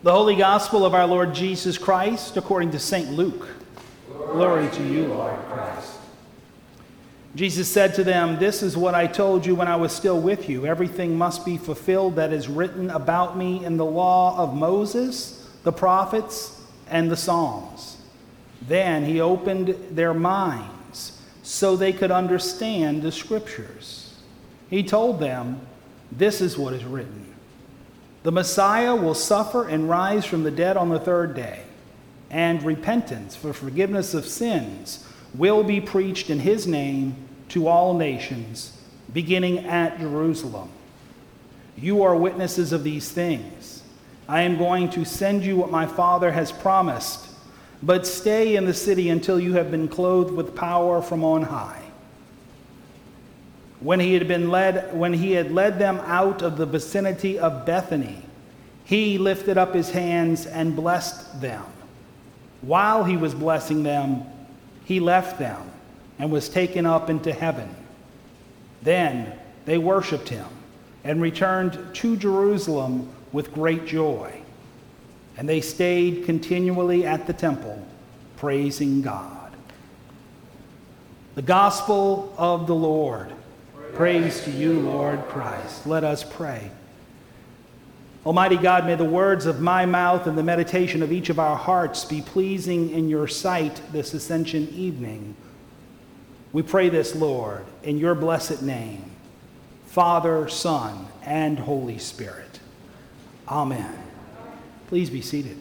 The Holy Gospel of our Lord Jesus Christ according to St. Luke. Glory to you, Lord Christ. Jesus said to them, "This is what I told you when I was still with you. Everything must be fulfilled that is written about me in the law of Moses, the prophets, and the Psalms." Then he opened their minds so they could understand the Scriptures. He told them, "This is what is written. The Messiah will suffer and rise from the dead on the third day, and repentance for forgiveness of sins will be preached in his name to all nations, beginning at Jerusalem. You are witnesses of these things. I am going to send you what my Father has promised, but stay in the city until you have been clothed with power from on high." When he had led them out of the vicinity of Bethany, he lifted up his hands and blessed them. While he was blessing them, he left them and was taken up into heaven. Then they worshiped him and returned to Jerusalem with great joy. And they stayed continually at the temple, praising God. The Gospel of the Lord. Praise to you, Lord Christ. Let us pray. Almighty God, may the words of my mouth and the meditation of each of our hearts be pleasing in your sight this Ascension evening. We pray this, Lord, in your blessed name, Father, Son, and Holy Spirit. Amen. Please be seated.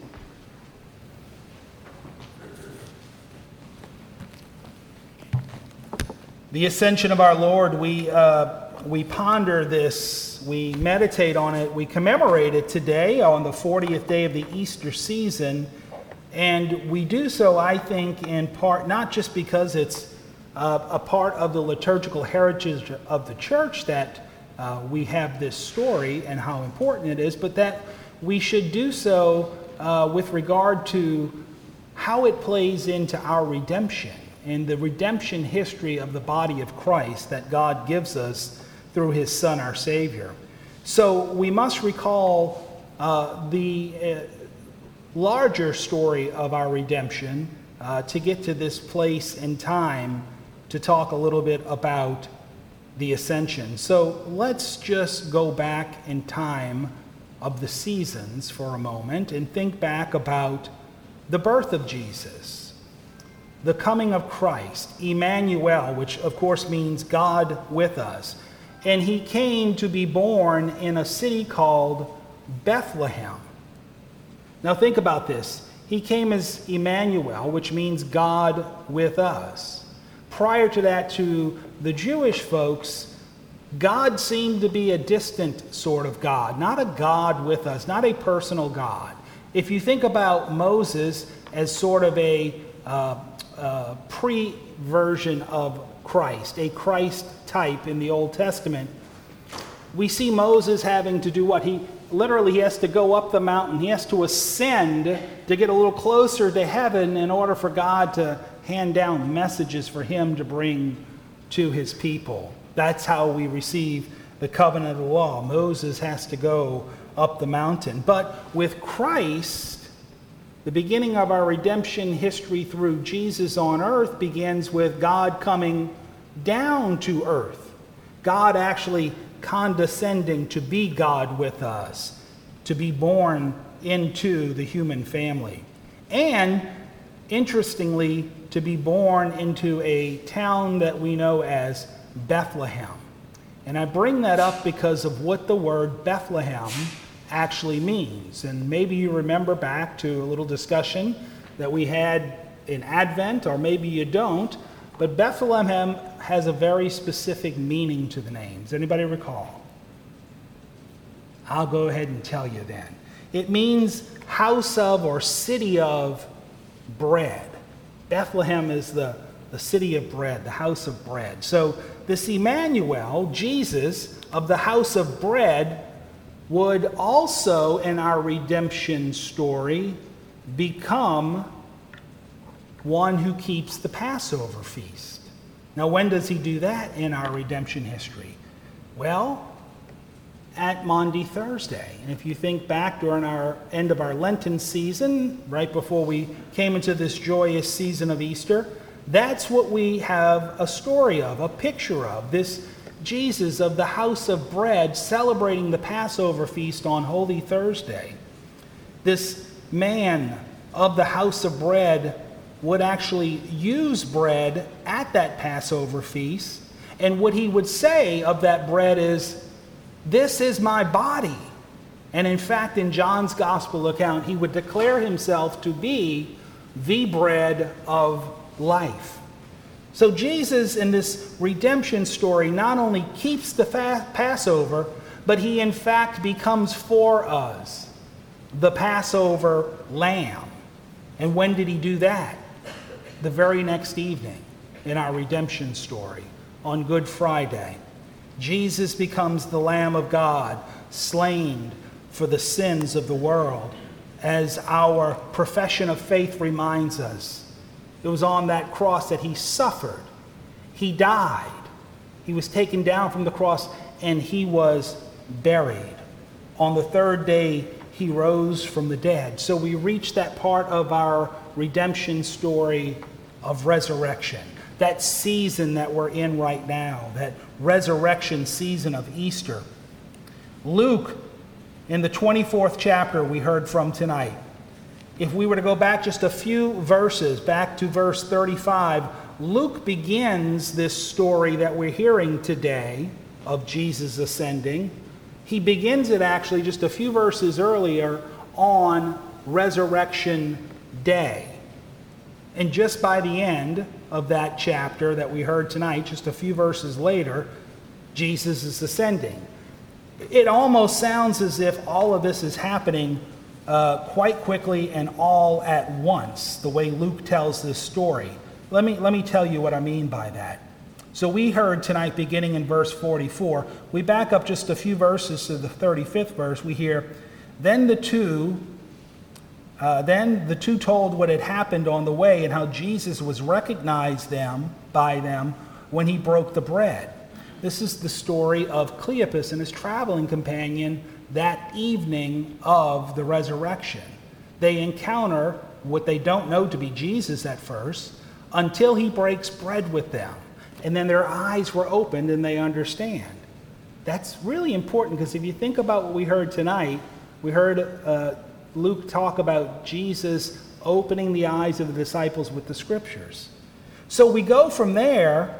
The Ascension of our Lord, we ponder this, we meditate on it, we commemorate it today on the 40th day of the Easter season, and we do so, I think, in part, not just because it's a part of the liturgical heritage of the church that we have this story and how important it is, but that we should do so with regard to how it plays into our redemption and the redemption history of the body of Christ that God gives us through his Son, our Savior. So we must recall the larger story of our redemption to get to this place in time to talk a little bit about the Ascension. So let's just go back in time of the seasons for a moment and think back about the birth of Jesus, the coming of Christ, Emmanuel, which of course means God with us. And he came to be born in a city called Bethlehem. Now think about this. He came as Emmanuel, which means God with us. Prior to that, to the Jewish folks, God seemed to be a distant sort of God, not a God with us, not a personal God. If you think about Moses as sort of a pre-version of Christ, a Christ type in the Old Testament, we see Moses having to do what? He has to go up the mountain. He has to ascend to get a little closer to heaven in order for God to hand down messages for him to bring to his people. That's how we receive the covenant of the law. Moses has to go up the mountain. But with Christ, the beginning of our redemption history through Jesus on earth begins with God coming down to earth. God actually condescending to be God with us, to be born into the human family. And, interestingly, to be born into a town that we know as Bethlehem. And I bring that up because of what the word Bethlehem actually means. And maybe you remember back to a little discussion that we had in Advent, or maybe you don't, but Bethlehem has a very specific meaning to the name. Does anybody recall? I'll go ahead and tell you then. It means house of or city of bread. Bethlehem is the city of bread, the house of bread. So this Emmanuel, Jesus of the house of bread, would also, in our redemption story, become one who keeps the Passover feast. Now, when does he do that in our redemption history? Well, at Maundy Thursday. And if you think back during our end of our Lenten season, right before we came into this joyous season of Easter, that's what we have a story of, a picture of, this Jesus of the house of bread celebrating the Passover feast on Holy Thursday. This man of the house of bread would actually use bread at that Passover feast, and what he would say of that bread is, "This is my body." And in fact, in John's gospel account, he would declare himself to be the bread of life. So Jesus, in this redemption story, not only keeps the Passover, but he in fact becomes for us the Passover lamb. And when did he do that? The very next evening in our redemption story, on Good Friday. Jesus becomes the Lamb of God, slain for the sins of the world, as our profession of faith reminds us. It was on that cross that he suffered. He died. He was taken down from the cross, and he was buried. On the third day, he rose from the dead. So we reach that part of our redemption story of resurrection, that season that we're in right now, that resurrection season of Easter. Luke, in the 24th chapter we heard from tonight, if we were to go back just a few verses, back to verse 35, Luke begins this story that we're hearing today of Jesus ascending. He begins it actually just a few verses earlier on Resurrection Day. And just by the end of that chapter that we heard tonight, just a few verses later, Jesus is ascending. It almost sounds as if all of this is happening quite quickly and all at once, the way Luke tells this story. Let me tell you what I mean by that. So we heard tonight, beginning in verse 44, we back up just a few verses to the 35th verse, we hear, Then the two told what had happened on the way and how Jesus was recognized by them when he broke the bread. This is the story of Cleopas and his traveling companion that evening of the resurrection. They encounter what they don't know to be Jesus at first until he breaks bread with them. And then their eyes were opened and they understand. That's really important because if you think about what we heard tonight, we heard Luke talk about Jesus opening the eyes of the disciples with the scriptures. So we go from there,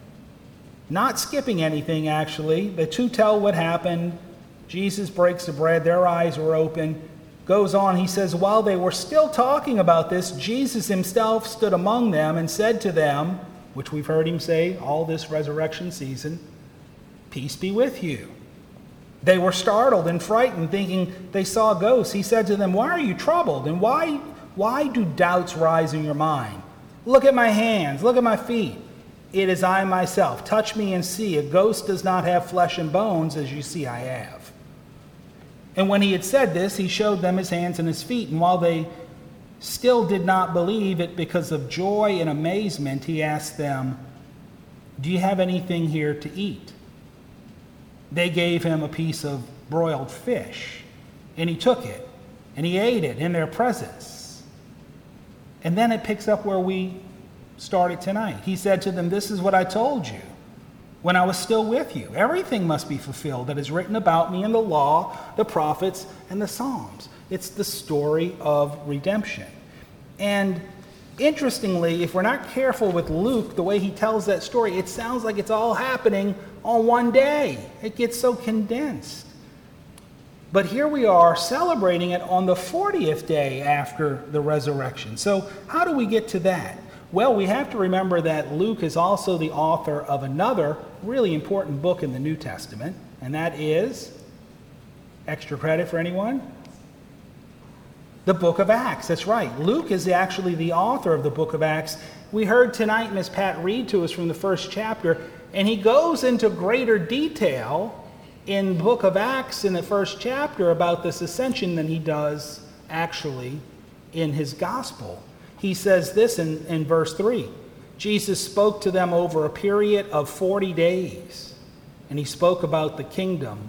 not skipping anything actually. The two tell what happened. Jesus breaks the bread, their eyes were open. Goes on, he says, while they were still talking about this, Jesus himself stood among them and said to them, which we've heard him say all this resurrection season, "Peace be with you." They were startled and frightened, thinking they saw ghosts. He said to them, "Why are you troubled? And why do doubts rise in your mind? Look at my hands, look at my feet. It is I myself. Touch me and see. A ghost does not have flesh and bones, as you see I have." And when he had said this, he showed them his hands and his feet. And while they still did not believe it because of joy and amazement, he asked them, "Do you have anything here to eat?" They gave him a piece of broiled fish, and he took it, and he ate it in their presence. And then it picks up where we started tonight. He said to them, "This is what I told you when I was still with you. Everything must be fulfilled that is written about me in the law, the prophets, and the Psalms." It's the story of redemption. And interestingly, if we're not careful with Luke, the way he tells that story, it sounds like it's all happening on one day. It gets so condensed. But here we are celebrating it on the 40th day after the resurrection. So how do we get to that? Well, we have to remember that Luke is also the author of another really important book in the New Testament, and that is, extra credit for anyone? The book of Acts. That's right. Luke is actually the author of the book of Acts. We heard tonight Miss Pat read to us from the first chapter, and he goes into greater detail in the book of Acts in the first chapter about this ascension than he does actually in his gospel. He says this in verse 3. Jesus spoke to them over a period of 40 days, and he spoke about the kingdom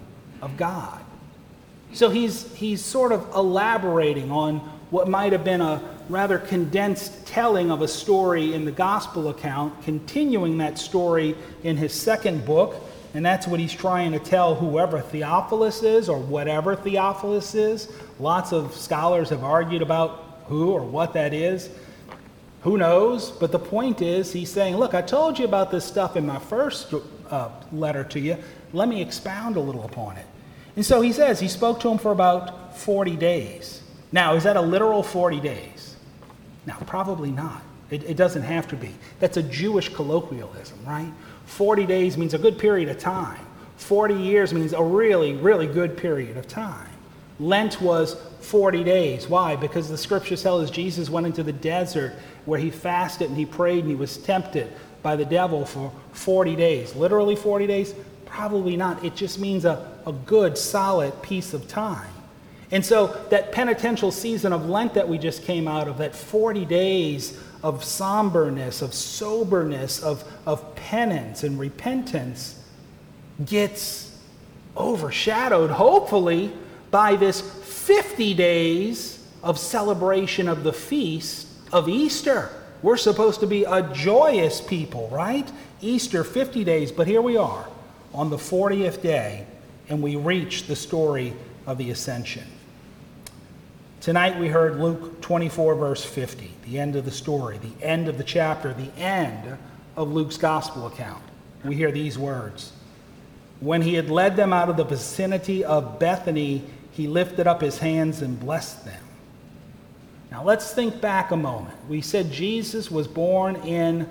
of God. So he's sort of elaborating on what might have been a rather condensed telling of a story in the gospel account, continuing that story in his second book, and that's what he's trying to tell whoever Theophilus is or whatever Theophilus is. Lots of scholars have argued about who or what that is. Who knows? But the point is, he's saying, look, I told you about this stuff in my first letter to you. Let me expound a little upon it. And so he says he spoke to him for about 40 days. Now, is that a literal 40 days? No, probably not. It doesn't have to be. That's a Jewish colloquialism, right? 40 days means a good period of time. 40 years means a really, really good period of time. Lent was 40 days. Why? Because the scriptures tell us Jesus went into the desert where he fasted and he prayed and he was tempted by the devil for 40 days. Literally 40 days? Probably not. It just means a good, solid piece of time. And so that penitential season of Lent that we just came out of, that 40 days of somberness, of soberness, of penance and repentance, gets overshadowed, hopefully, by this 50 days of celebration of the feast of Easter. We're supposed to be a joyous people, right? Easter, 50 days, but here we are on the 40th day, and we reach the story of the Ascension. Tonight we heard Luke 24, verse 50, the end of the story, the end of the chapter, the end of Luke's gospel account. We hear these words. When he had led them out of the vicinity of Bethany, he lifted up his hands and blessed them. Now let's think back a moment. We said Jesus was born in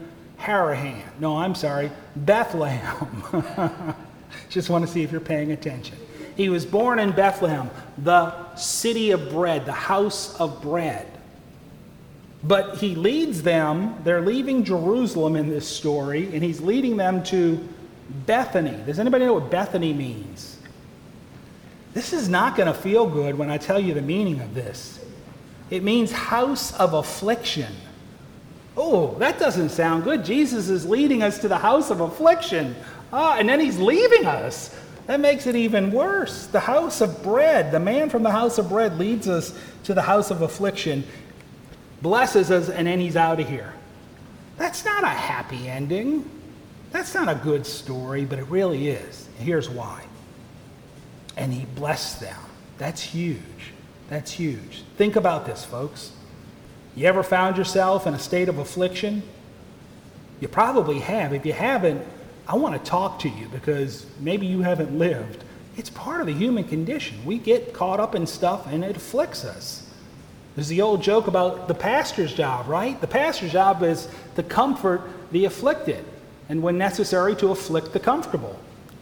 Bethlehem. Just want to see if you're paying attention. He was born in Bethlehem, the city of bread, the house of bread. But he leads them, they're leaving Jerusalem in this story, and he's leading them to Bethany. Does anybody know what Bethany means? This is not going to feel good when I tell you the meaning of this. It means house of affliction. Oh, that doesn't sound good. Jesus is leading us to the house of affliction. And then he's leaving us. That makes it even worse. The house of bread, the man from the house of bread leads us to the house of affliction, blesses us, and then he's out of here. That's not a happy ending. That's not a good story, but it really is. Here's why. And he blessed them. That's huge. That's huge. Think about this, folks. You ever found yourself in a state of affliction? You probably have. If you haven't, I want to talk to you because maybe you haven't lived. It's part of the human condition. We get caught up in stuff and it afflicts us. There's the old joke about the pastor's job, right? The pastor's job is to comfort the afflicted and when necessary to afflict the comfortable.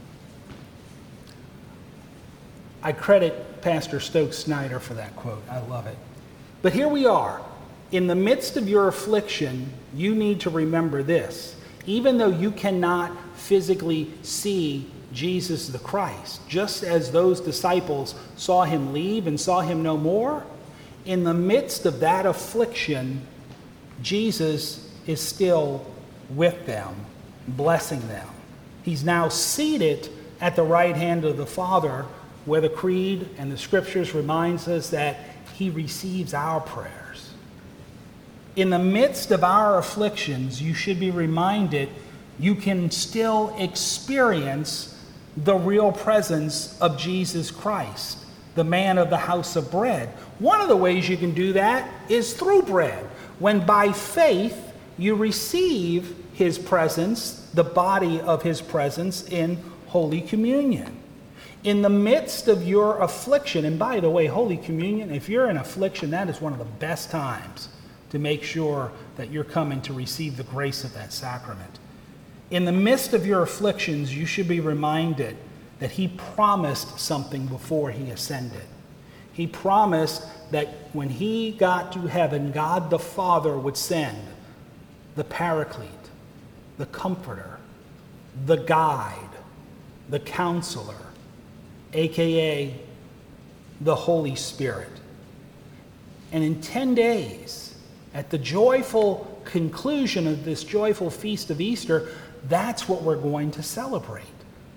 I credit Pastor Stokes Snyder for that quote. I love it. But here we are. In the midst of your affliction, you need to remember this. Even though you cannot physically see Jesus the Christ, just as those disciples saw him leave and saw him no more, in the midst of that affliction, Jesus is still with them, blessing them. He's now seated at the right hand of the Father, where the Creed and the Scriptures reminds us that he receives our prayers. In the midst of our afflictions, you should be reminded you can still experience the real presence of Jesus Christ, the man of the house of bread. One of the ways you can do that is through bread. When by faith you receive his presence, the body of his presence in Holy Communion. In the midst of your affliction, and by the way, Holy Communion, if you're in affliction, that is one of the best times to make sure that you're coming to receive the grace of that sacrament. In the midst of your afflictions, you should be reminded that he promised something before he ascended. He promised that when he got to heaven, God the Father would send the Paraclete, the Comforter, the Guide, the Counselor, aka the Holy Spirit. And in 10 days, at the joyful conclusion of this joyful feast of Easter, that's what we're going to celebrate.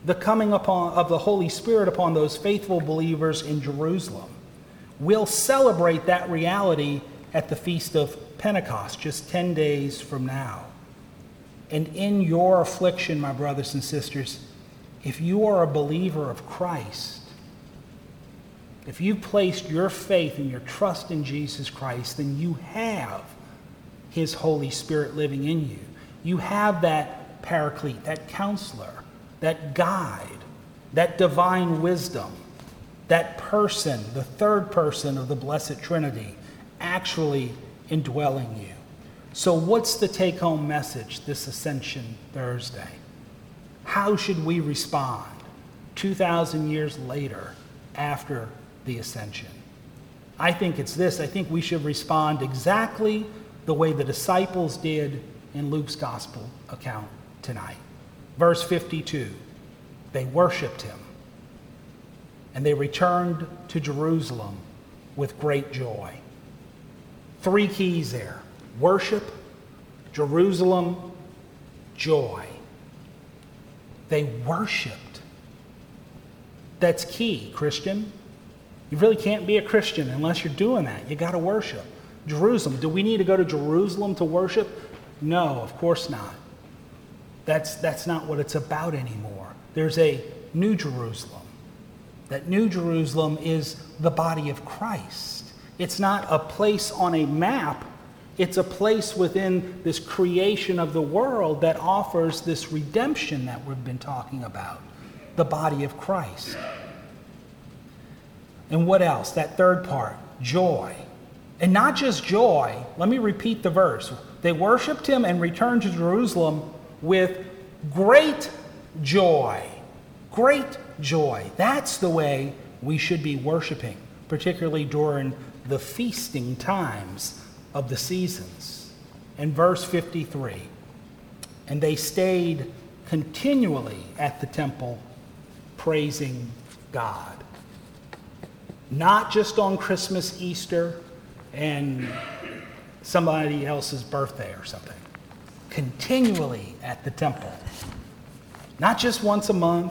the coming of the Holy Spirit upon those faithful believers in Jerusalem. We'll celebrate that reality at the Feast of Pentecost, just 10 days from now. And in your affliction, my brothers and sisters, if you are a believer of Christ, if you've placed your faith and your trust in Jesus Christ, then you have his Holy Spirit living in you. You have that paraclete, that counselor, that guide, that divine wisdom, that person, the third person of the Blessed Trinity, actually indwelling you. So what's the take-home message this Ascension Thursday? How should we respond 2,000 years later after the Ascension? I think it's this. I think we should respond exactly the way the disciples did in Luke's gospel account tonight. Verse 52, they worshiped him, and they returned to Jerusalem with great joy. 3 keys there: worship, Jerusalem, joy. They worshiped. That's key, Christian. You really can't be a Christian unless you're doing that. You got to worship. Jerusalem. Do we need to go to Jerusalem to worship? No, of course not. That's not what it's about anymore. There's a new Jerusalem. That new Jerusalem is the body of Christ. It's not a place on a map. It's a place within this creation of the world that offers this redemption that we've been talking about. The body of Christ. And what else? That third part, joy. And not just joy. Let me repeat the verse. They worshiped him and returned to Jerusalem with great joy. Great joy. That's the way we should be worshiping, particularly during the feasting times of the seasons. In verse 53, and they stayed continually at the temple praising God. Not just on Christmas, Easter, and somebody else's birthday or something. Continually at the temple. Not just once a month.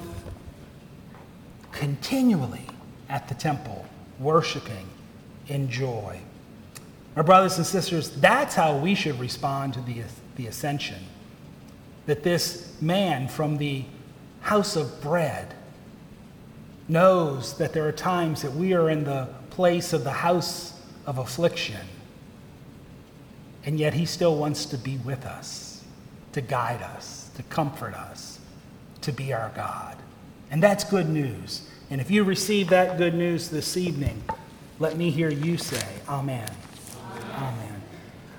Continually at the temple, worshiping in joy. My brothers and sisters, that's how we should respond to the Ascension. That this man from the house of bread knows that there are times that we are in the place of the house of affliction, and yet he still wants to be with us, to guide us, to comfort us, to be our God. And that's good news. And if you receive that good news this evening, let me hear you say, Amen.